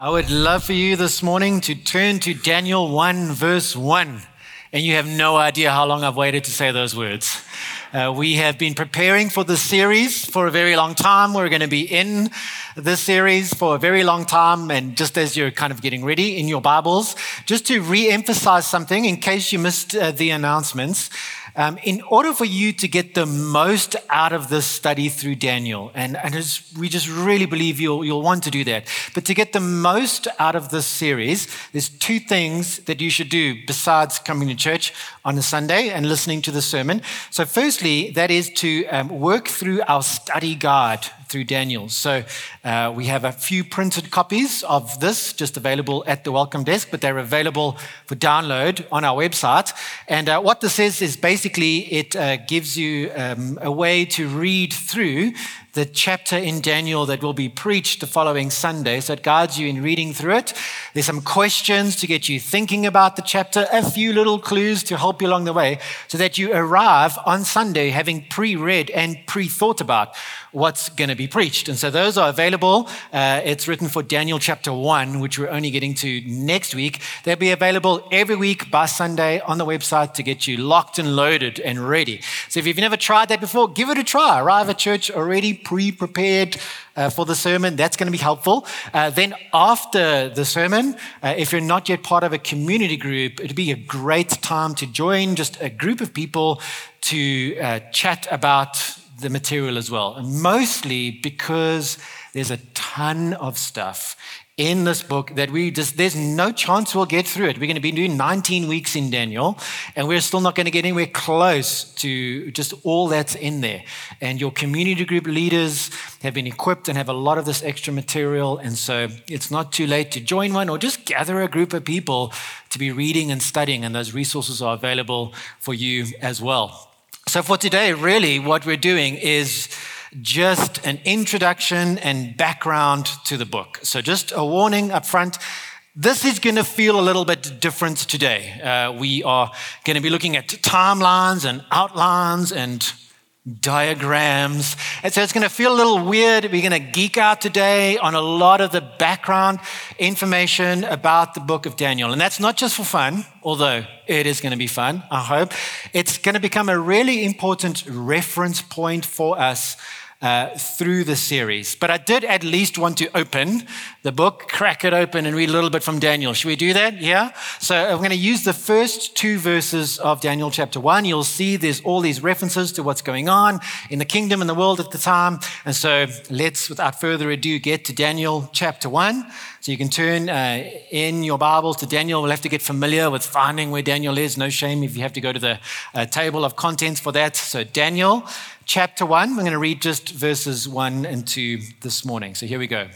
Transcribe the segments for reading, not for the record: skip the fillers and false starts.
I would love for you this morning to turn to Daniel 1, verse 1. And you have no idea how long I've waited to say those words. We have been preparing for this series for a very long time. We're going to be in this series for a very long time. And just as you're kind of getting ready in your Bibles, just to re-emphasize something in case you missed the announcements, in order for you to get the most out of this study through Daniel, and we just really believe you'll want to do that, but to get the most out of this series, there's two things that you should do besides coming to church on a Sunday and listening to the sermon. So firstly, that is to work through our study guide through Daniel. So we have a few printed copies of this just available at the welcome desk, but they're available for download on our website. And what this is basically it gives you a way to read through the chapter in Daniel that will be preached the following Sunday. So it guides you in reading through it. There's some questions to get you thinking about the chapter, a few little clues to help you along the way so that you arrive on Sunday having pre-read and pre-thought about what's going to be preached. And so those are available. It's written for Daniel chapter 1, which we're only getting to next week. They'll be available every week by Sunday on the website to get you locked and loaded and ready. So if you've never tried that before, give it a try. Arrive at church already pre-prepared for the sermon. That's going to be helpful. Then after the sermon, if you're not yet part of a community group, it'd be a great time to join just a group of people to chat about the material as well. And mostly because there's a ton of stuff in this book that there's no chance we'll get through it. We're going to be doing 19 weeks in Daniel, and we're still not going to get anywhere close to just all that's in there. And your community group leaders have been equipped and have a lot of this extra material, and so it's not too late to join one or just gather a group of people to be reading and studying, and those resources are available for you as well. So for today, really what we're doing is just an introduction and background to the book. So just a warning up front, this is going to feel a little bit different today. We are going to be looking at timelines and outlines and diagrams. And so it's going to feel a little weird. We're going to geek out today on a lot of the background information about the book of Daniel. And that's not just for fun, although it is going to be fun, I hope. It's going to become a really important reference point for us through the series. But I did at least want to open the book, crack it open and read a little bit from Daniel. Should we do that? Yeah? So I'm going to use the first two verses of Daniel chapter 1. You'll see there's all these references to what's going on in the kingdom and the world at the time. And so let's, without further ado, get to Daniel chapter 1. So you can turn in your Bibles to Daniel. We'll have to get familiar with finding where Daniel is. No shame if you have to go to the table of contents for that. So Daniel chapter 1, we're going to read just verses 1 and 2 this morning. So here we go.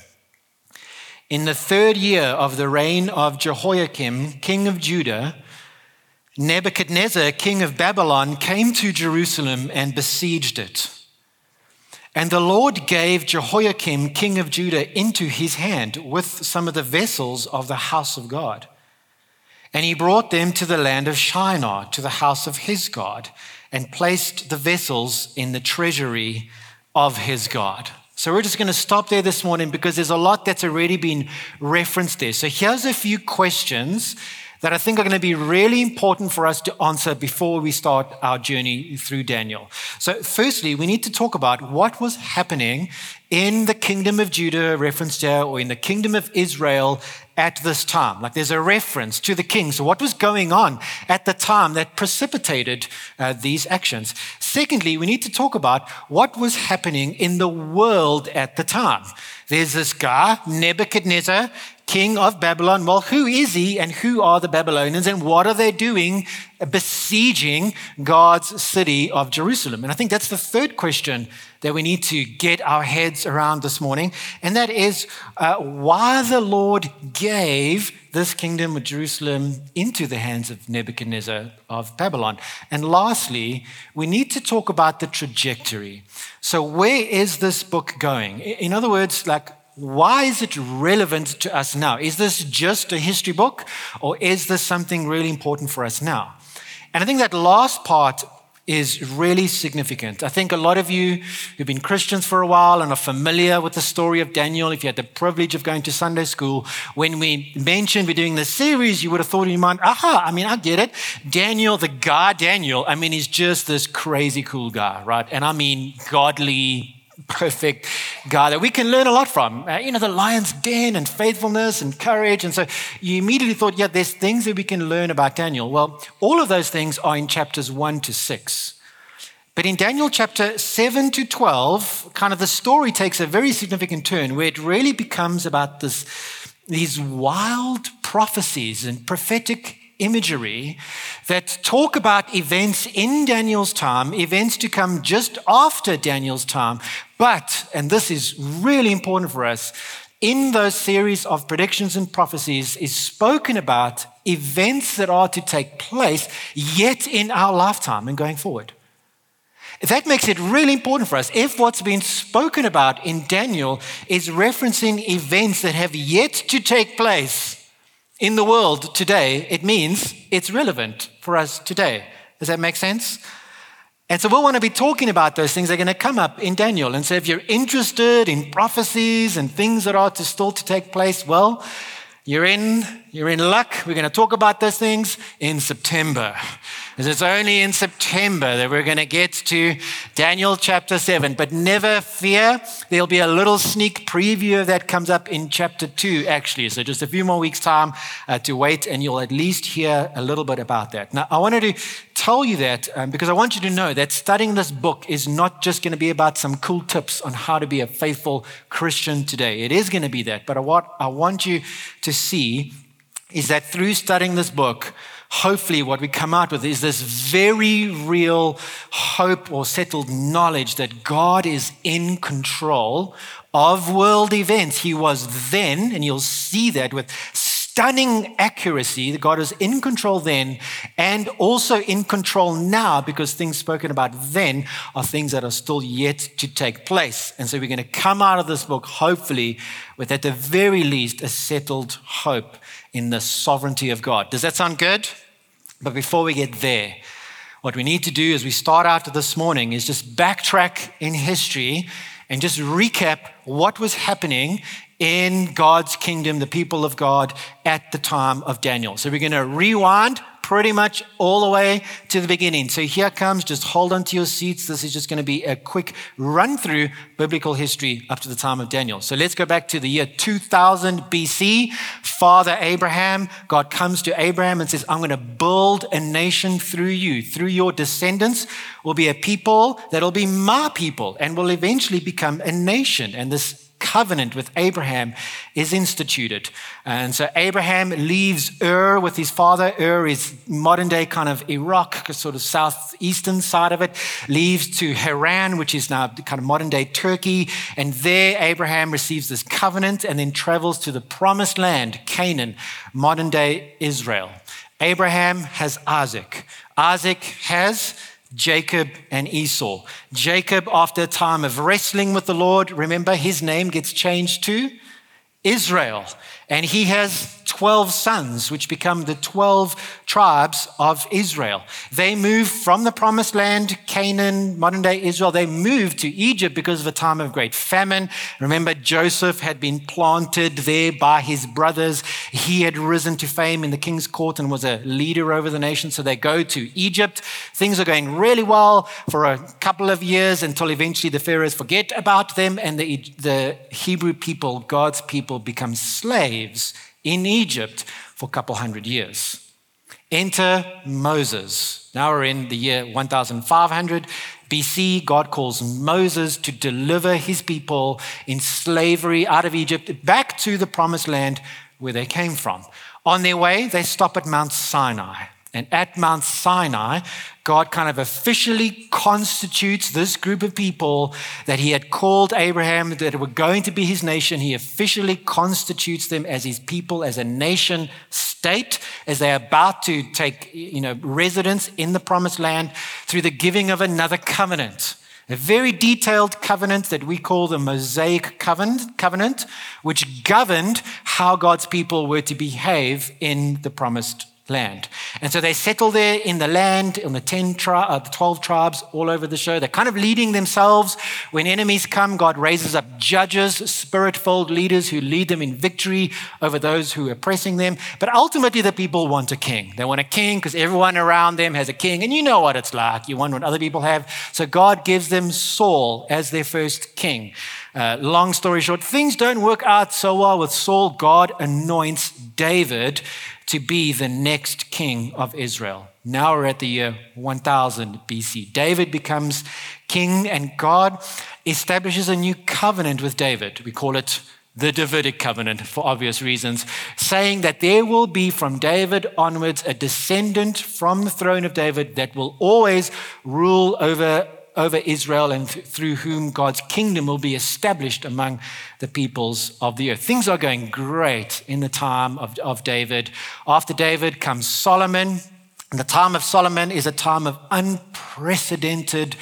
In the third year of the reign of Jehoiakim, king of Judah, Nebuchadnezzar, king of Babylon, came to Jerusalem and besieged it. And the Lord gave Jehoiakim, king of Judah, into his hand with some of the vessels of the house of God. And he brought them to the land of Shinar, to the house of his God, and placed the vessels in the treasury of his God. So we're just going to stop there this morning because there's a lot that's already been referenced there. So here's a few questions that I think are going to be really important for us to answer before we start our journey through Daniel. So firstly, we need to talk about what was happening in the kingdom of Judah, referenced here, or in the kingdom of Israel at this time. Like there's a reference to the king. So what was going on at the time that precipitated these actions? Secondly, we need to talk about what was happening in the world at the time. There's this guy, Nebuchadnezzar, king of Babylon. Well, who is he and who are the Babylonians and what are they doing besieging God's city of Jerusalem? And I think that's the third question that we need to get our heads around this morning. And that is why the Lord gave this kingdom of Jerusalem into the hands of Nebuchadnezzar of Babylon. And lastly, we need to talk about the trajectory. So where is this book going? In other words, like, why is it relevant to us now? Is this just a history book or is this something really important for us now? And I think that last part is really significant. I think a lot of you who've been Christians for a while and are familiar with the story of Daniel, if you had the privilege of going to Sunday school, when we mentioned we're doing this series, you would have thought in your mind, I get it. Daniel, the guy Daniel, he's just this crazy cool guy, right? And I mean godly, perfect guy that we can learn a lot from. The lion's den and faithfulness and courage. And so you immediately thought, there's things that we can learn about Daniel. Well, all of those things are in chapters 1 to 6. But in Daniel chapter 7 to 12, kind of the story takes a very significant turn where it really becomes about these wild prophecies and prophetic imagery that talk about events in Daniel's time, events to come just after Daniel's time. But, and this is really important for us, in those series of predictions and prophecies is spoken about events that are to take place yet in our lifetime and going forward. That makes it really important for us. If what's been spoken about in Daniel is referencing events that have yet to take place in the world today, it means it's relevant for us today. Does that make sense? And so we'll want to be talking about those things that are going to come up in Daniel. And so if you're interested in prophecies and things that are still to take place, well, you're in luck. We're going to talk about those things in September. Because it's only in September that we're going to get to Daniel chapter 7. But never fear, there'll be a little sneak preview of that comes up in chapter 2, actually. So just a few more weeks' time to wait, and you'll at least hear a little bit about that. Now, I wanted to tell you that because I want you to know that studying this book is not just going to be about some cool tips on how to be a faithful Christian today. It is going to be that. But what I want you to see is that through studying this book, hopefully what we come out with is this very real hope or settled knowledge that God is in control of world events. He was then, and you'll see that with stunning accuracy, that God is in control then and also in control now, because things spoken about then are things that are still yet to take place. And so we're going to come out of this book, hopefully, with at the very least a settled hope in the sovereignty of God. Does that sound good? But before we get there, what we need to do as we start out this morning is just backtrack in history and just recap what was happening in God's kingdom, the people of God at the time of Daniel. So we're going to rewind pretty much all the way to the beginning. So here comes, just hold on to your seats. This is just going to be a quick run through biblical history up to the time of Daniel. So let's go back to the year 2000 BC. Father Abraham, God comes to Abraham and says, I'm going to build a nation through you. Through your descendants will be a people that will be my people and will eventually become a nation. And this covenant with Abraham is instituted. And so Abraham leaves Ur with his father. Ur is modern day kind of Iraq, sort of southeastern side of it, leaves to Haran, which is now kind of modern day Turkey. And there Abraham receives this covenant and then travels to the promised land, Canaan, modern day Israel. Abraham has Isaac. Isaac has Jacob and Esau. Jacob, after a time of wrestling with the Lord, remember his name gets changed to Israel. And he has 12 sons, which become the 12 tribes of Israel. They move from the promised land, Canaan, modern day Israel. They moved to Egypt because of a time of great famine. Remember, Joseph had been planted there by his brothers. He had risen to fame in the king's court and was a leader over the nation. So they go to Egypt. Things are going really well for a couple of years until eventually the pharaohs forget about them and the Hebrew people, God's people, become slaves in Egypt for a couple hundred years. Enter Moses. Now we're in the year 1500 BC. God calls Moses to deliver his people in slavery out of Egypt back to the promised land where they came from. On their way, they stop at Mount Sinai. And at Mount Sinai, God kind of officially constitutes this group of people that he had called Abraham, that were going to be his nation. He officially constitutes them as his people, as a nation state, as they're about to take, residence in the promised land through the giving of another covenant. A very detailed covenant that we call the Mosaic covenant, which governed how God's people were to behave in the promised land. And so they settle there in the land, on the 12 tribes all over the show. They're kind of leading themselves. When enemies come, God raises up judges, spirit-filled leaders who lead them in victory over those who are oppressing them. But ultimately, the people want a king. They want a king because everyone around them has a king. And you know what it's like. You want what other people have. So God gives them Saul as their first king. Long story short, things don't work out so well with Saul. God anoints David to be the next king of Israel. Now we're at the year 1000 BC. David becomes king, and God establishes a new covenant with David. We call it the Davidic covenant for obvious reasons, saying that there will be from David onwards a descendant from the throne of David that will always rule over Israel, and through whom God's kingdom will be established among the peoples of the earth. Things are going great in the time of David. After David comes Solomon. And the time of Solomon is a time of unprecedented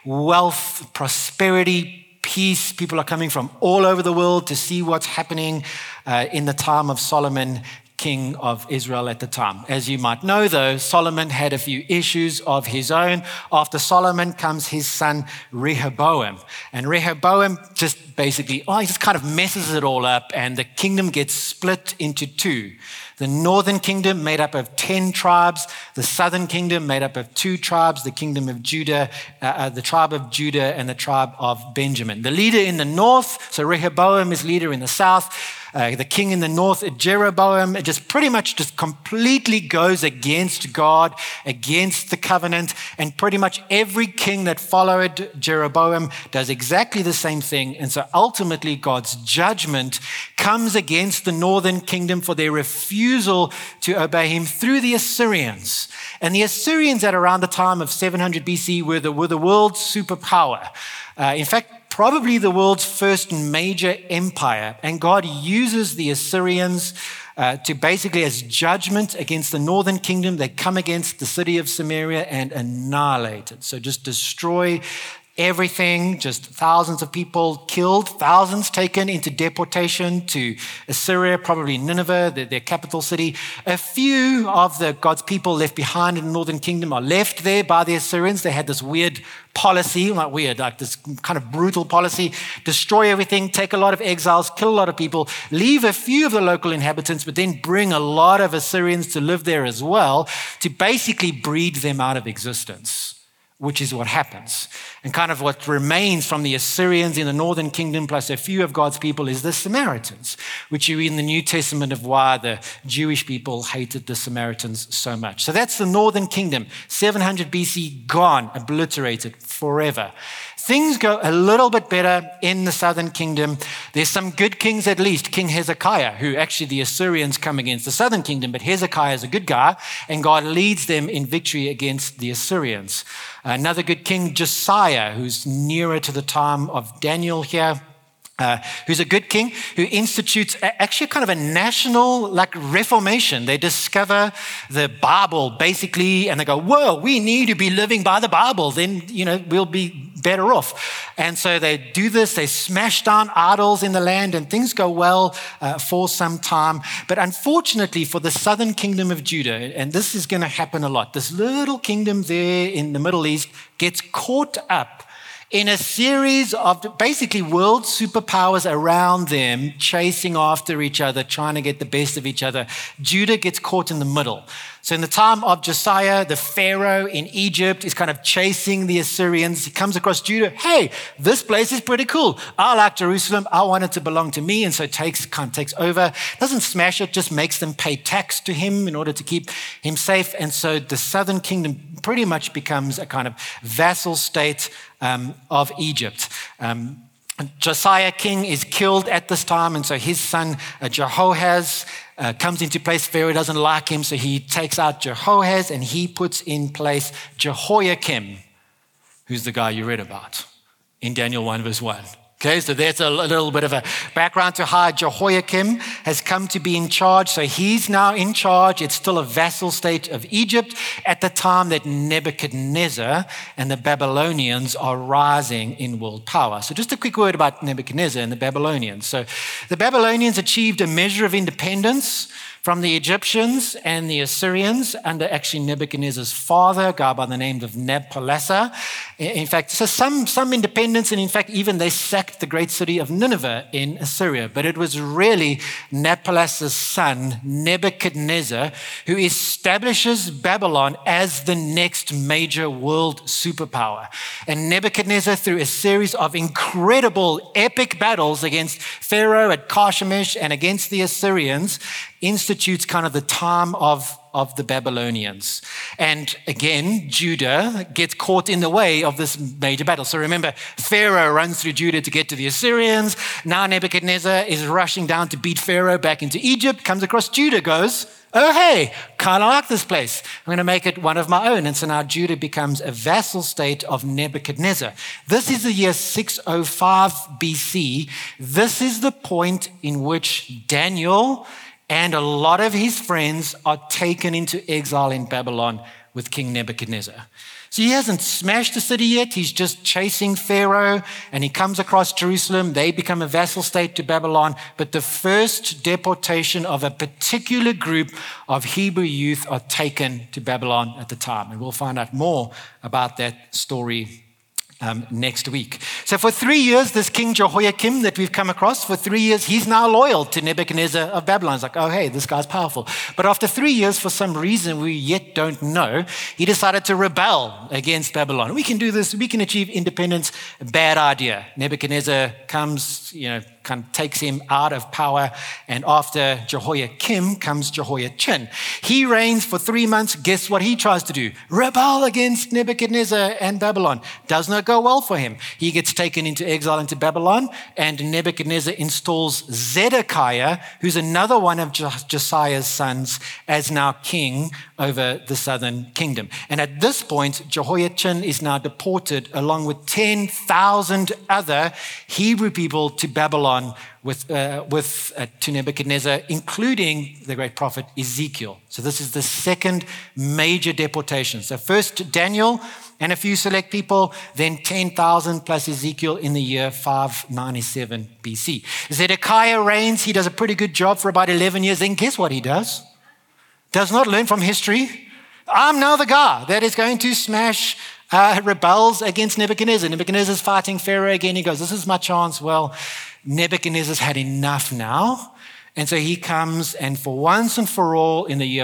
wealth, prosperity, peace. People are coming from all over the world to see what's happening in the time of Solomon, king of Israel at the time. As you might know, though, Solomon had a few issues of his own. After Solomon comes his son Rehoboam. And Rehoboam just basically, he just kind of messes it all up, and the kingdom gets split into two. The northern kingdom made up of 10 tribes, the southern kingdom made up of 2 tribes, the kingdom of Judah, the tribe of Judah and the tribe of Benjamin. The leader in the north, so Rehoboam is leader in the south. The king in the north, Jeroboam, it just pretty much just completely goes against God, against the covenant, and pretty much every king that followed Jeroboam does exactly the same thing. And so ultimately God's judgment comes against the northern kingdom for their refusal to obey him through the Assyrians. And the Assyrians at around the time of 700 BC were the world's superpower. In fact, probably the world's first major empire. And God uses the Assyrians to basically, as judgment against the northern kingdom, they come against the city of Samaria and annihilate it. So just destroy everything, just thousands of people killed, thousands taken into deportation to Assyria, probably Nineveh, their capital city. A few of God's people left behind in the northern kingdom are left there by the Assyrians. They had this weird policy, like this kind of brutal policy, destroy everything, take a lot of exiles, kill a lot of people, leave a few of the local inhabitants, but then bring a lot of Assyrians to live there as well, to basically breed them out of existence, which is what happens. And kind of what remains from the Assyrians in the northern kingdom, plus a few of God's people, is the Samaritans, which you read in the New Testament of why the Jewish people hated the Samaritans so much. So that's the northern kingdom, 700 BC, gone, obliterated forever. Things go a little bit better in the southern kingdom. There's some good kings at least. King Hezekiah, who actually the Assyrians come against the southern kingdom, but Hezekiah is a good guy, and God leads them in victory against the Assyrians. Another good king, Josiah, who's nearer to the time of Daniel here, who's a good king, who institutes actually kind of a national reformation. They discover the Bible basically, and they go, whoa, we need to be living by the Bible. Then, we'll be better off. And so they do this, they smash down idols in the land, and things go well for some time. But unfortunately for the southern kingdom of Judah, and this is going to happen a lot, this little kingdom there in the Middle East gets caught up in a series of basically world superpowers around them, chasing after each other, trying to get the best of each other. Judah gets caught in the middle. So in the time of Josiah, the Pharaoh in Egypt is kind of chasing the Assyrians. He comes across Judah. Hey, this place is pretty cool. I like Jerusalem. I want it to belong to me. And so takes over. Doesn't smash it, just makes them pay tax to him in order to keep him safe. And so the southern kingdom pretty much becomes a kind of vassal state of Egypt. Josiah king is killed at this time, and so his son Jehoahaz comes into place. Pharaoh doesn't like him, so he takes out Jehoahaz and he puts in place Jehoiakim, who's the guy you read about in Daniel 1 verse 1. Okay, so that's a little bit of a background to how Jehoiakim has come to be in charge. So he's now in charge. It's still a vassal state of Egypt at the time that Nebuchadnezzar and the Babylonians are rising in world power. So just a quick word about Nebuchadnezzar and the Babylonians. So the Babylonians achieved a measure of independence from the Egyptians and the Assyrians under actually Nebuchadnezzar's father, a guy by the name of Nabopolassar. In fact, so some independence, and in fact, even they sacked the great city of Nineveh in Assyria. But it was really Nabopolassar's son, Nebuchadnezzar, who establishes Babylon as the next major world superpower. And Nebuchadnezzar, through a series of incredible, epic battles against Pharaoh at Karshemish and against the Assyrians, institutes kind of the time of the Babylonians. And again, Judah gets caught in the way of this major battle. So remember, Pharaoh runs through Judah to get to the Assyrians. Now Nebuchadnezzar is rushing down to beat Pharaoh back into Egypt, comes across Judah, goes, oh, hey, kind of like this place. I'm going to make it one of my own. And so now Judah becomes a vassal state of Nebuchadnezzar. This is the year 605 BC. This is the point in which Daniel and a lot of his friends are taken into exile in Babylon with King Nebuchadnezzar. So he hasn't smashed the city yet. He's just chasing Pharaoh, and he comes across Jerusalem. They become a vassal state to Babylon. But the first deportation of a particular group of Hebrew youth are taken to Babylon at the time. And we'll find out more about that story next week. So for 3 years, this King Jehoiakim that we've come across, for 3 years, he's now loyal to Nebuchadnezzar of Babylon. It's like, oh, hey, this guy's powerful. But after 3 years, for some reason we yet don't know, he decided to rebel against Babylon. We can do this. We can achieve independence. Bad idea. Nebuchadnezzar comes, kind of takes him out of power. And after Jehoiakim comes Jehoiachin. He reigns for 3 months. Guess what he tries to do? Rebel against Nebuchadnezzar and Babylon. Does not go well for him. He gets taken into exile into Babylon, and Nebuchadnezzar installs Zedekiah, who's another one of Josiah's sons, as now king over the southern kingdom. And at this point, Jehoiachin is now deported along with 10,000 other Hebrew people to Babylon to Nebuchadnezzar, including the great prophet Ezekiel. So this is the second major deportation. So first Daniel and a few select people, then 10,000 plus Ezekiel in the year 597 BC. Zedekiah reigns. He does a pretty good job for about 11 years. Then guess what he does? Does not learn from history. I'm now the guy that is going to smash rebels against Nebuchadnezzar. Nebuchadnezzar's fighting Pharaoh again. He goes, this is my chance. Well, Nebuchadnezzar's had enough now. And so he comes and for once and for all in the year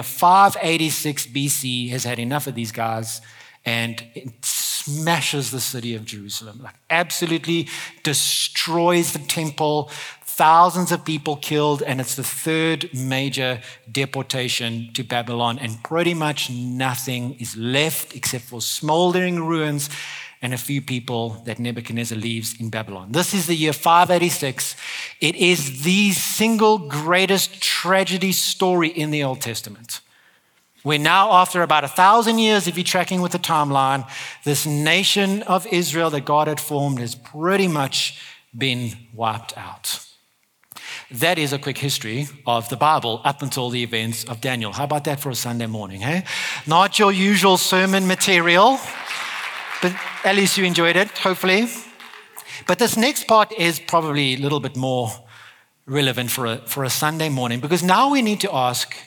586 BC has had enough of these guys and it smashes the city of Jerusalem, like absolutely destroys the temple, thousands of people killed, and it's the third major deportation to Babylon, and pretty much nothing is left except for smoldering ruins and a few people that Nebuchadnezzar leaves in Babylon. This is the year 586. It is the single greatest tragedy story in the Old Testament. We're now, after about 1,000 years, if you're tracking with the timeline, this nation of Israel that God had formed has pretty much been wiped out. That is a quick history of the Bible up until the events of Daniel. How about that for a Sunday morning, eh? Not your usual sermon material, but at least you enjoyed it, hopefully. But this next part is probably a little bit more relevant for a Sunday morning, because now we need to ask,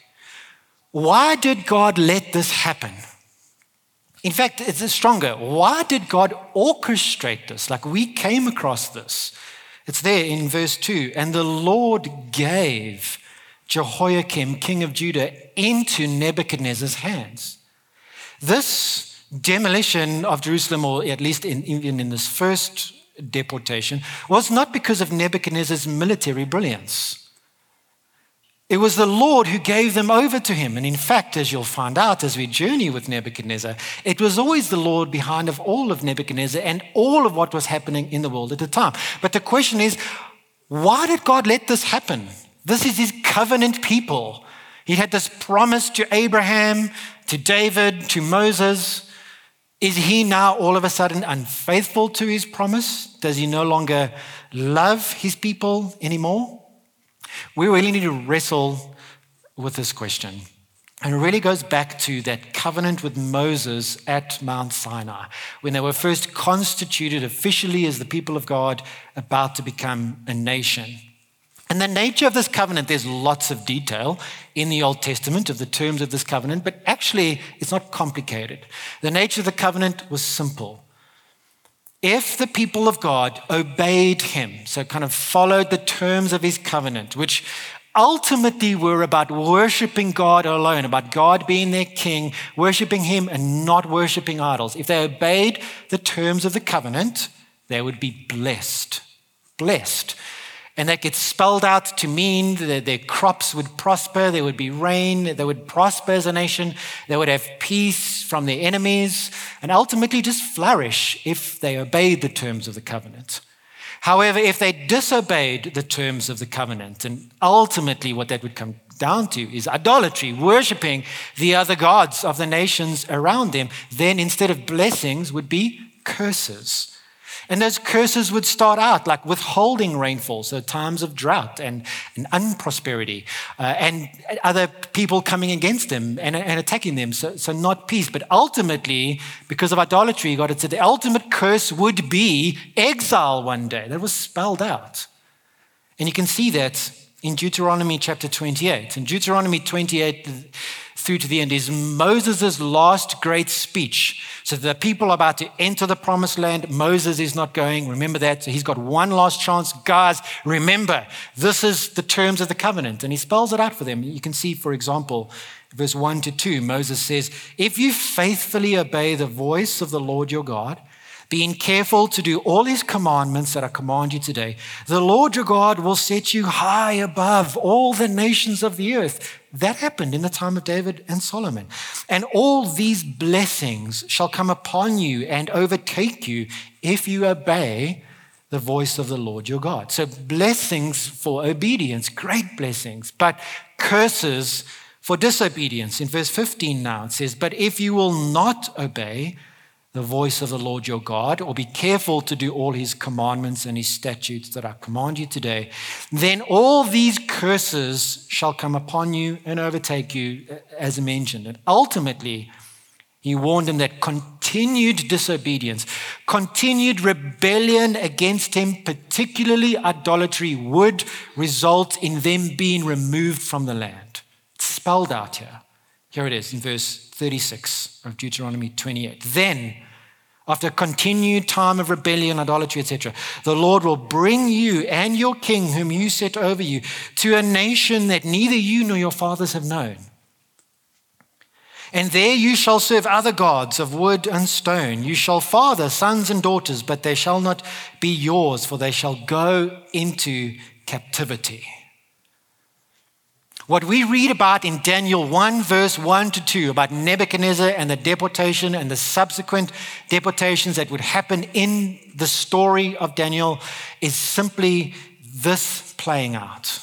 why did God let this happen? In fact, it's stronger. Why did God orchestrate this? Like, we came across this. It's there in verse 2. And the Lord gave Jehoiakim, king of Judah, into Nebuchadnezzar's hands. This demolition of Jerusalem, or at least even in this first deportation, was not because of Nebuchadnezzar's military brilliance. It was the Lord who gave them over to him. And in fact, as you'll find out as we journey with Nebuchadnezzar, it was always the Lord behind of all of Nebuchadnezzar and all of what was happening in the world at the time. But the question is, why did God let this happen? This is his covenant people. He had this promise to Abraham, to David, to Moses. Is he now all of a sudden unfaithful to his promise? Does he no longer love his people anymore? We really need to wrestle with this question. And it really goes back to that covenant with Moses at Mount Sinai, when they were first constituted officially as the people of God, about to become a nation. And the nature of this covenant, there's lots of detail in the Old Testament of the terms of this covenant, but actually it's not complicated. The nature of the covenant was simple. If the people of God obeyed him, so kind of followed the terms of his covenant, which ultimately were about worshiping God alone, about God being their king, worshiping him and not worshiping idols. If they obeyed the terms of the covenant, they would be blessed. Blessed. And that gets spelled out to mean that their crops would prosper, there would be rain, they would prosper as a nation, they would have peace from their enemies, and ultimately just flourish if they obeyed the terms of the covenant. However, if they disobeyed the terms of the covenant, and ultimately what that would come down to is idolatry, worshiping the other gods of the nations around them, then instead of blessings would be curses. And those curses would start out like withholding rainfall, so times of drought and unprosperity, and other people coming against them and attacking them, so not peace. But ultimately, because of idolatry, God had said the ultimate curse would be exile one day. That was spelled out. And you can see that in Deuteronomy chapter 28. In Deuteronomy 28 through to the end is Moses' last great speech. So the people are about to enter the promised land. Moses is not going. Remember that. So he's got one last chance. Guys, remember, this is the terms of the covenant. And he spells it out for them. You can see, for example, verse 1 to 2, Moses says, if you faithfully obey the voice of the Lord your God, being careful to do all his commandments that I command you today, the Lord your God will set you high above all the nations of the earth. That happened in the time of David and Solomon. And all these blessings shall come upon you and overtake you if you obey the voice of the Lord your God. So blessings for obedience, great blessings, but curses for disobedience. In verse 15 now it says, but if you will not obey the voice of the Lord your God, or be careful to do all his commandments and his statutes that I command you today, then all these curses shall come upon you and overtake you, as mentioned. And ultimately, he warned them that continued disobedience, continued rebellion against him, particularly idolatry, would result in them being removed from the land. It's spelled out here. Here it is in verse 36 of Deuteronomy 28. Then, after a continued time of rebellion, idolatry, etc., the Lord will bring you and your king, whom you set over you, to a nation that neither you nor your fathers have known. And there you shall serve other gods of wood and stone. You shall father sons and daughters, but they shall not be yours, for they shall go into captivity. What we read about in Daniel 1, verse 1 to 2, about Nebuchadnezzar and the deportation and the subsequent deportations that would happen in the story of Daniel, is simply this playing out.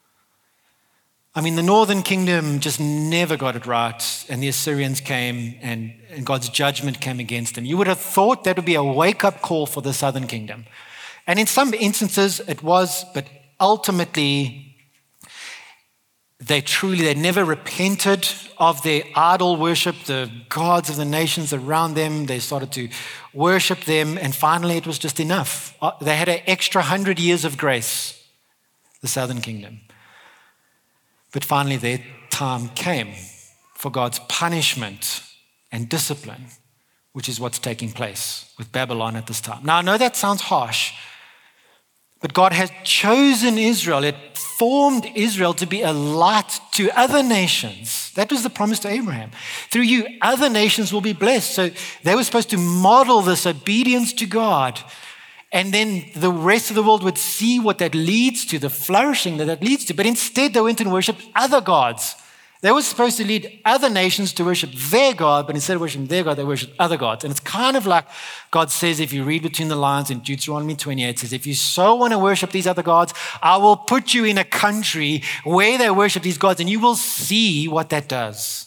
I mean, the northern kingdom just never got it right, and the Assyrians came and God's judgment came against them. You would have thought that would be a wake-up call for the southern kingdom. And in some instances it was, but ultimately they never repented of their idol worship, the gods of the nations around them. They started to worship them, and finally it was just enough. They had an extra 100 years of grace, the southern kingdom. But finally their time came for God's punishment and discipline, which is what's taking place with Babylon at this time. Now, I know that sounds harsh, but God has chosen Israel. It formed Israel to be a light to other nations. That was the promise to Abraham. Through you, other nations will be blessed. So they were supposed to model this obedience to God. And then the rest of the world would see what that leads to, the flourishing that leads to. But instead, they went and worshiped other gods. They were supposed to lead other nations to worship their God, but instead of worshiping their God, they worshiped other gods. And it's kind of like God says, if you read between the lines in Deuteronomy 28, it says, if you so want to worship these other gods, I will put you in a country where they worship these gods, and you will see what that does.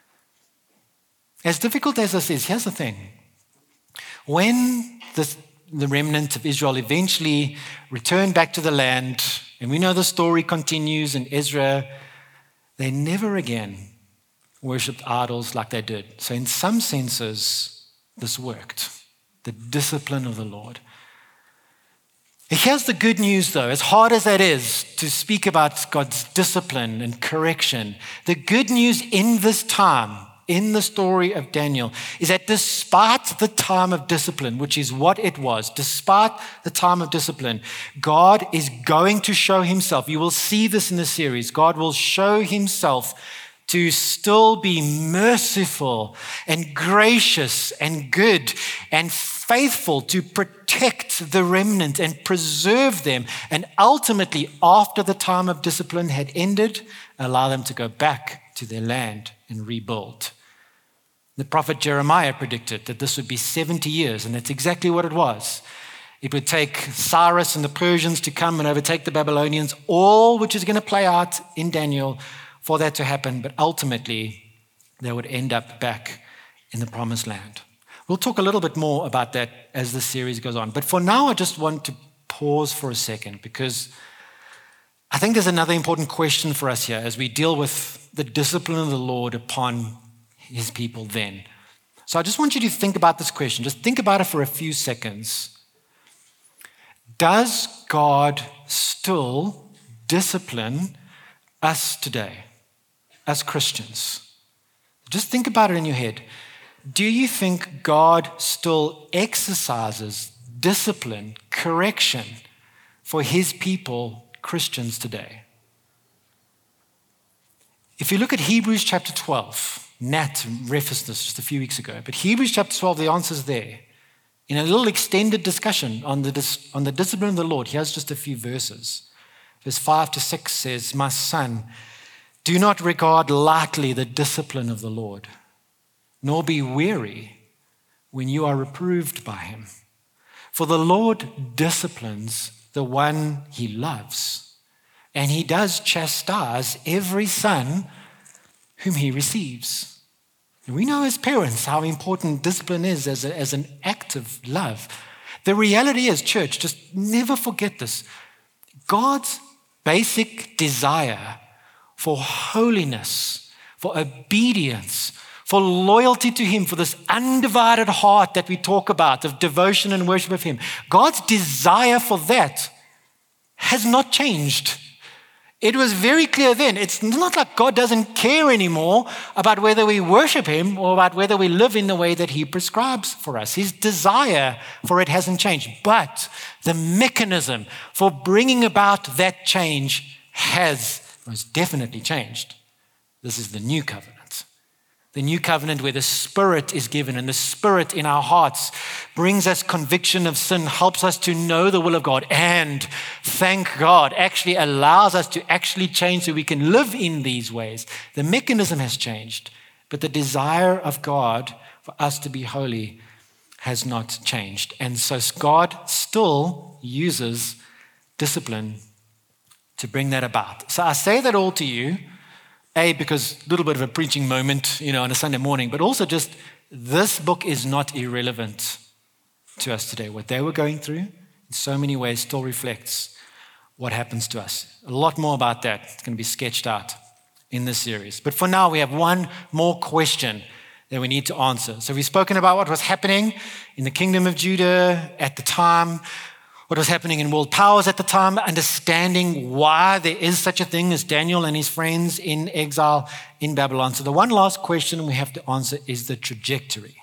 As difficult as this is, here's the thing. When the remnant of Israel eventually returned back to the land, and we know the story continues in Ezra, they never again worshipped idols like they did. So in some senses, this worked, the discipline of the Lord. Here's the good news, though. As hard as that is to speak about God's discipline and correction, the good news in this time, in the story of Daniel, is that despite the time of discipline, which is what it was, despite the time of discipline, God is going to show himself. You will see this in the series. God will show himself to still be merciful and gracious and good and faithful to protect the remnant and preserve them, and ultimately, after the time of discipline had ended, allow them to go back to their land and rebuild. The prophet Jeremiah predicted that this would be 70 years, and that's exactly what it was. It would take Cyrus and the Persians to come and overtake the Babylonians, all which is going to play out in Daniel for that to happen, but ultimately they would end up back in the promised land. We'll talk a little bit more about that as the series goes on. But for now, I just want to pause for a second, because I think there's another important question for us here as we deal with the discipline of the Lord upon his people then. So I just want you to think about this question. Just think about it for a few seconds. Does God still discipline us today as Christians? Just think about it in your head. Do you think God still exercises discipline, correction for his people, Christians today? If you look at Hebrews chapter 12, Nat referenced this just a few weeks ago, but Hebrews chapter 12, the answer's there. In a little extended discussion on the discipline of the Lord, here's just a few verses. Verse 5-6 says, "My son, do not regard lightly the discipline of the Lord, nor be weary when you are reproved by him. For the Lord disciplines the one he loves, and he does chastise every son whom he receives." And we know as parents how important discipline is as an act of love. The reality is, church, just never forget this. God's basic desire for holiness, for obedience, for loyalty to him, for this undivided heart that we talk about of devotion and worship of him, God's desire for that has not changed. It was very clear then. It's not like God doesn't care anymore about whether we worship him or about whether we live in the way that he prescribes for us. His desire for it hasn't changed. But the mechanism for bringing about that change has most definitely changed. This is the new covenant. The new covenant where the Spirit is given, and the Spirit in our hearts brings us conviction of sin, helps us to know the will of God, and thank God, actually allows us to actually change so we can live in these ways. The mechanism has changed, but the desire of God for us to be holy has not changed. And so God still uses discipline to bring that about. So I say that all to you, because a little bit of a preaching moment, on a Sunday morning, but also just this book is not irrelevant to us today. What they were going through in so many ways still reflects what happens to us. A lot more about that. It's going to be sketched out in this series. But for now, we have one more question that we need to answer. So we've spoken about what was happening in the kingdom of Judah at the time, what was happening in world powers at the time, understanding why there is such a thing as Daniel and his friends in exile in Babylon. So the one last question we have to answer is the trajectory.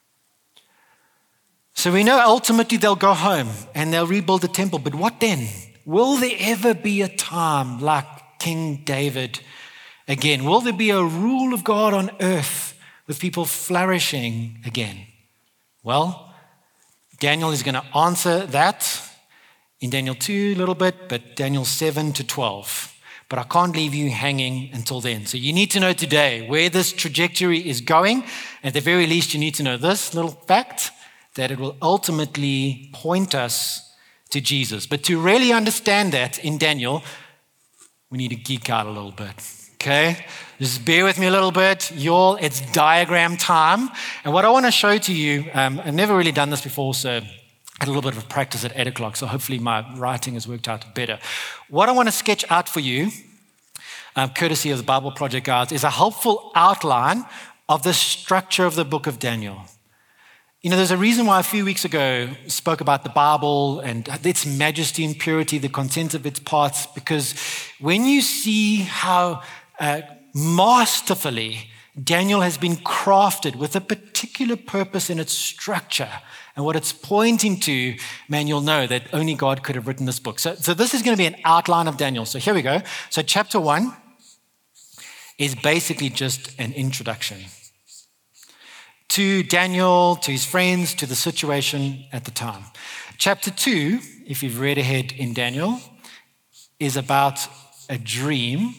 So we know ultimately they'll go home and they'll rebuild the temple, but what then? Will there ever be a time like King David again? Will there be a rule of God on earth with people flourishing again? Well, Daniel is going to answer that in Daniel 2 a little bit, but Daniel 7-12. But I can't leave you hanging until then. So you need to know today where this trajectory is going. At the very least, you need to know this little fact, that it will ultimately point us to Jesus. But to really understand that in Daniel, we need to geek out a little bit. Okay? Just bear with me a little bit. It's diagram time. And what I want to show to you, I've never really done this before, so had a little bit of practice at 8 o'clock, so hopefully my writing has worked out better. What I want to sketch out for you, courtesy of the Bible Project guys, is a helpful outline of the structure of the book of Daniel. You know, there's a reason why a few weeks ago I spoke about the Bible and its majesty and purity, the content of its parts, because when you see how masterfully Daniel has been crafted with a particular purpose in its structure and what it's pointing to, man, you'll know that only God could have written this book. So this is going to be an outline of Daniel. So here we go. So chapter 1 is basically just an introduction to Daniel, to his friends, to the situation at the time. Chapter 2, if you've read ahead in Daniel, is about a dream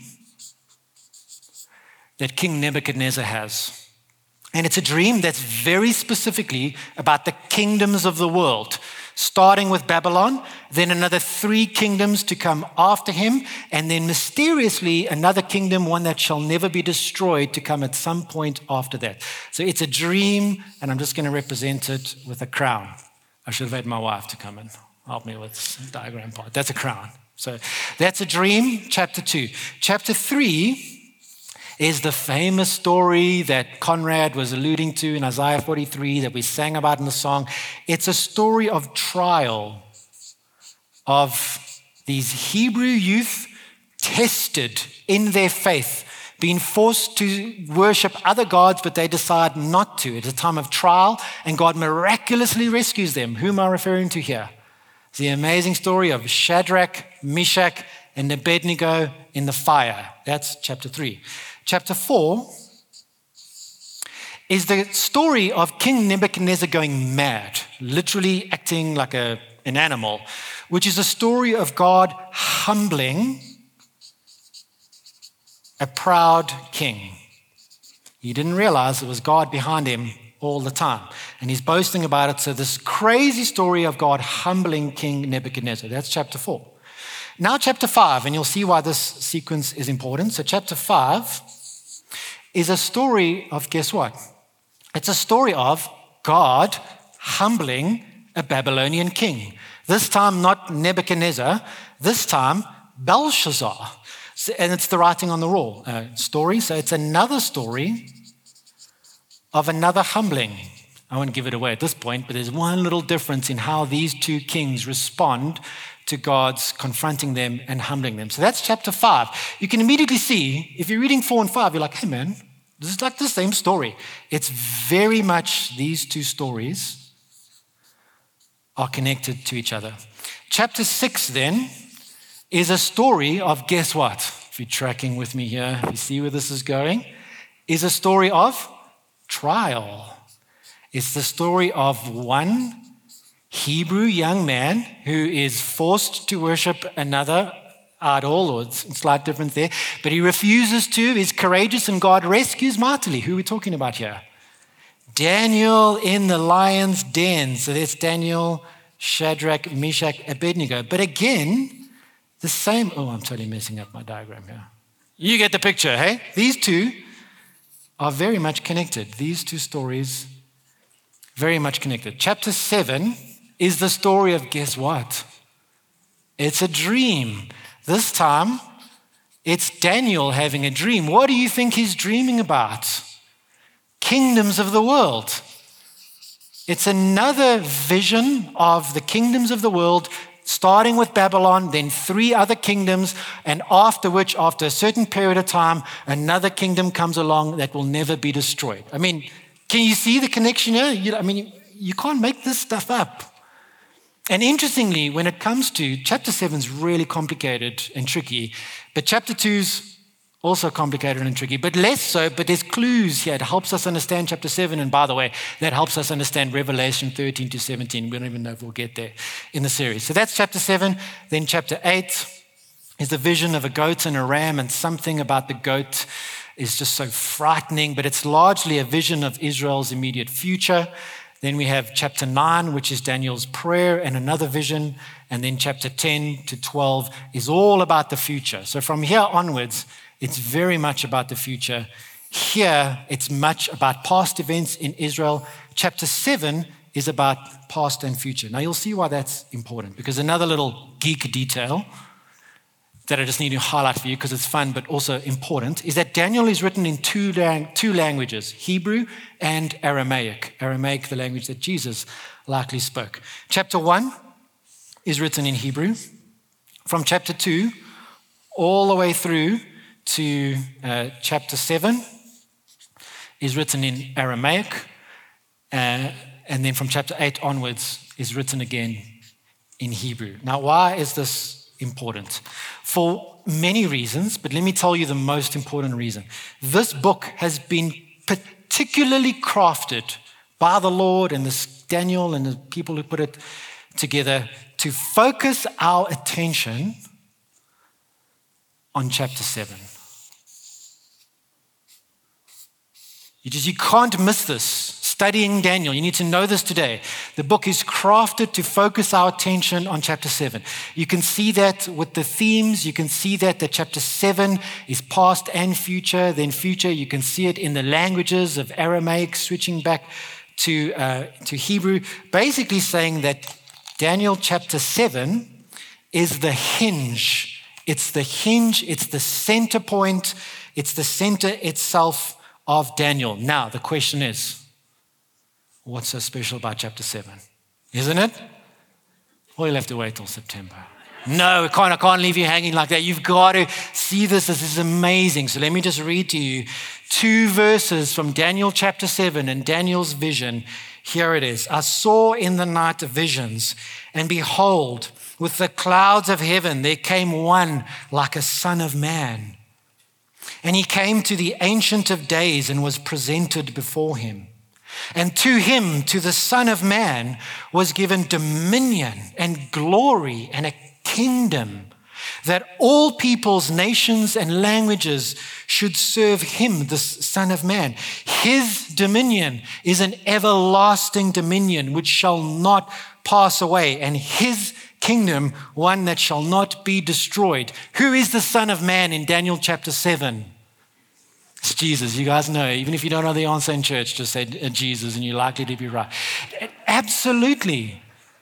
that King Nebuchadnezzar has. And it's a dream that's very specifically about the kingdoms of the world, starting with Babylon, then another 3 kingdoms to come after him, and then mysteriously another kingdom, one that shall never be destroyed, to come at some point after that. So it's a dream, and I'm just going to represent it with a crown. I should have had my wife to come and help me with the diagram part. That's a crown. So that's a dream, chapter 2. Chapter 3 is the famous story that Conrad was alluding to in Isaiah 43 that we sang about in the song. It's a story of trial of these Hebrew youth tested in their faith, being forced to worship other gods, but they decide not to. It's a time of trial, and God miraculously rescues them. Who am I referring to here? It's the amazing story of Shadrach, Meshach, and Abednego in the fire. That's chapter 3. Chapter 4 is the story of King Nebuchadnezzar going mad, literally acting like an animal, which is a story of God humbling a proud king. He didn't realize it was God behind him all the time, and he's boasting about it. So this crazy story of God humbling King Nebuchadnezzar, that's chapter 4. Now chapter 5, and you'll see why this sequence is important. So chapter 5 is a story of, guess what? It's a story of God humbling a Babylonian king. This time not Nebuchadnezzar, this time Belshazzar. And it's the writing on the wall story. So it's another story of another humbling. I won't give it away at this point, but there's one little difference in how these 2 kings respond to God's confronting them and humbling them. So that's chapter 5. You can immediately see, if you're reading 4 and 5, you're like, hey man, this is like the same story. It's very much these 2 stories are connected to each other. Chapter 6 then is a story of, guess what? If you're tracking with me here, if you see where this is going, is a story of trial. It's the story of one Hebrew young man who is forced to worship another idol, or it's a slight difference there, but he refuses to, is courageous, and God rescues mightily. Who are we talking about here? Daniel in the lion's den. So that's Daniel, Shadrach, Meshach, Abednego. But again, the same, I'm totally messing up my diagram here. You get the picture, hey? These 2 are very much connected. These 2 stories, very much connected. Chapter 7 is the story of, guess what? It's a dream. This time, it's Daniel having a dream. What do you think he's dreaming about? Kingdoms of the world. It's another vision of the kingdoms of the world, starting with Babylon, then 3 other kingdoms, and after which, after a certain period of time, another kingdom comes along that will never be destroyed. I mean, can you see the connection here? You can't make this stuff up. And interestingly, when it comes to chapter 7 is really complicated and tricky, but chapter 2's also complicated and tricky, but less so, but there's clues here. It helps us understand chapter 7. And by the way, that helps us understand Revelation 13 to 17. We don't even know if we'll get there in the series. So that's chapter 7. Then chapter 8 is the vision of a goat and a ram, and something about the goat is just so frightening, but it's largely a vision of Israel's immediate future. Then we have chapter 9, which is Daniel's prayer and another vision. And then chapter 10 to 12 is all about the future. So from here onwards, it's very much about the future. Here, it's much about past events in Israel. Chapter 7 is about past and future. Now, you'll see why that's important, because another little geek detail that I just need to highlight for you because it's fun but also important is that Daniel is written in two languages, Hebrew and Aramaic. Aramaic, the language that Jesus likely spoke. Chapter 1 is written in Hebrew. From chapter 2 all the way through to chapter 7 is written in Aramaic. And then from chapter 8 onwards is written again in Hebrew. Now, why is this important? For many reasons, but let me tell you the most important reason. This book has been particularly crafted by the Lord and Daniel and the people who put it together to focus our attention on chapter 7. You can't miss this. Studying Daniel, you need to know this today. The book is crafted to focus our attention on chapter 7. You can see that with the themes. You can see that chapter 7 is past and future, then future. You can see it in the languages of Aramaic, switching back to Hebrew, basically saying that Daniel chapter 7 is the hinge. It's the hinge, it's the center point, it's the center itself of Daniel. Now, the question is, what's so special about chapter 7? Isn't it? Well, you'll have to wait till September. No, I can't leave you hanging like that. You've got to see this. This is amazing. So let me just read to you 2 verses from Daniel chapter 7 and Daniel's vision. Here it is. I saw in the night visions, and behold, with the clouds of heaven there came one like a son of man. And he came to the Ancient of Days and was presented before him. And to him, to the Son of Man, was given dominion and glory and a kingdom, that all peoples, nations, and languages should serve him, the Son of Man. His dominion is an everlasting dominion which shall not pass away, and his kingdom one that shall not be destroyed. Who is the Son of Man in Daniel chapter 7? It's Jesus. You guys know. Even if you don't know the answer in church, just say Jesus and you're likely to be right. Absolutely.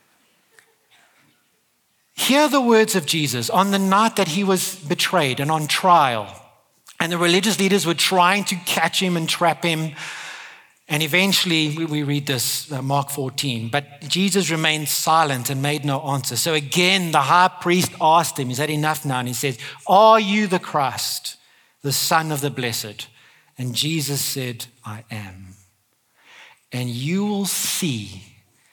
Hear the words of Jesus on the night that he was betrayed and on trial. And the religious leaders were trying to catch him and trap him. And eventually, we read this, Mark 14, but Jesus remained silent and made no answer. So again, the high priest asked him, is that enough now? And he says, are you the Christ, the Son of the Blessed? And Jesus said, I am. And you will see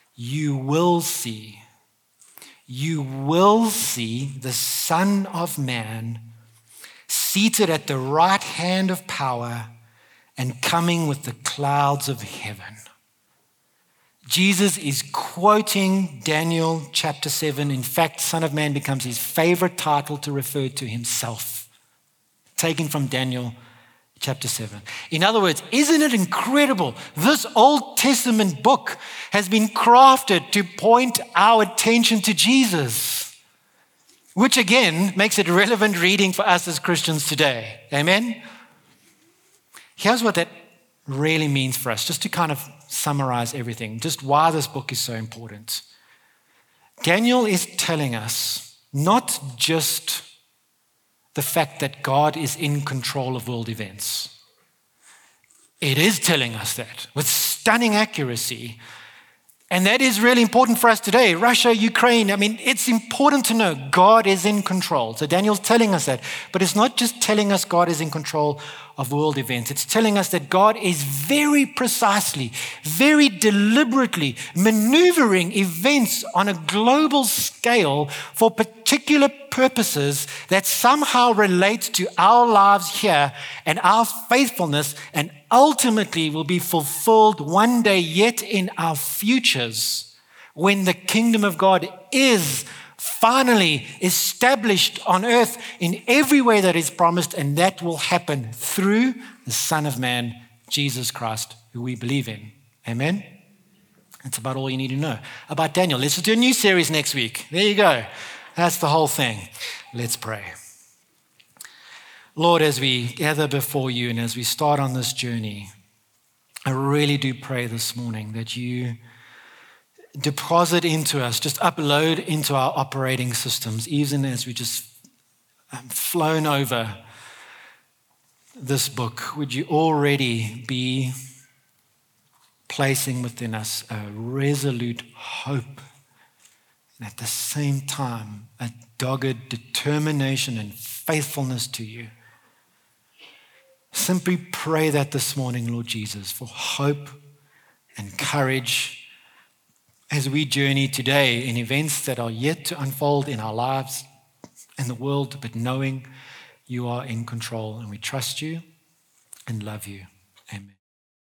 the Son of Man seated at the right hand of power and coming with the clouds of heaven. Jesus is quoting Daniel chapter 7. In fact, Son of Man becomes his favorite title to refer to himself, taken from Daniel chapter 7. In other words, isn't it incredible? This Old Testament book has been crafted to point our attention to Jesus, which again makes it relevant reading for us as Christians today. Amen? Here's what that really means for us, just to kind of summarize everything, just why this book is so important. Daniel is telling us not just the fact that God is in control of world events. It is telling us that with stunning accuracy. And that is really important for us today. Russia, Ukraine, it's important to know God is in control. So Daniel's telling us that. But it's not just telling us God is in control of world events. It's telling us that God is very precisely, very deliberately maneuvering events on a global scale for particular purposes that somehow relate to our lives here and our faithfulness, and ultimately will be fulfilled one day yet in our futures when the kingdom of God is finally established on earth in every way that is promised, and that will happen through the Son of Man, Jesus Christ, who we believe in. Amen? That's about all you need to know about Daniel. Let's do a new series next week. There you go. That's the whole thing. Let's pray. Lord, as we gather before you and as we start on this journey, I really do pray this morning that you deposit into us, just upload into our operating systems, even as we just flown over this book. Would you already be placing within us a resolute hope, and at the same time, a dogged determination and faithfulness to you? Simply pray that this morning, Lord Jesus, for hope and courage as we journey today in events that are yet to unfold in our lives and the world, but knowing you are in control, and we trust you and love you. Amen.